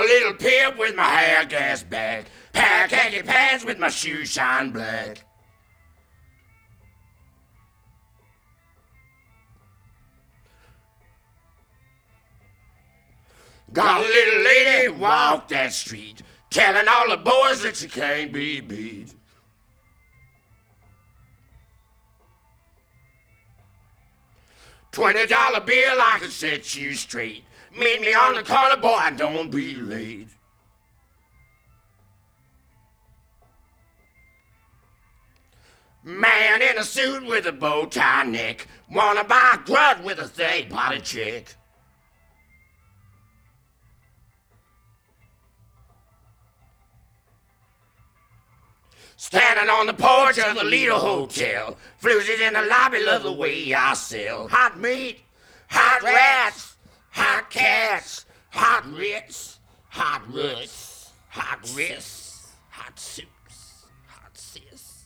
a little pimp with my hair gas back. Pair of khaki pants with my shoes shine black. Got a little lady walk that street, telling all the boys that she can't be beat. $20 bill, I can set you straight. Meet me on the corner, boy, don't be late. Man in a suit with a bow tie neck, wanna buy a grud with a third party chick. Standing on the porch of the Lido Hotel, floozies in the lobby love the way I sell. Hot meat, hot rats, hot cats, hot Ritz, hot Ruts, hot wrists, hot suits, hot sis.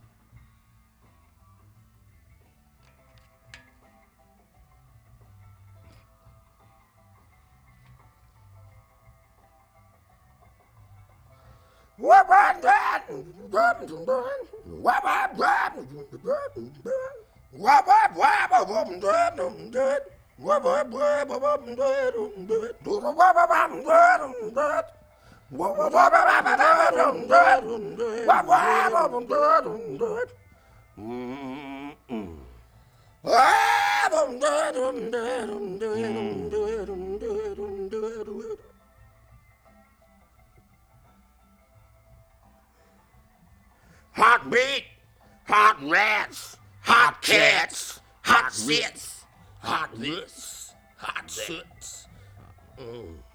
What about that? Hot meat, hot rats, hot cats, hot zits, hot this, hot zits.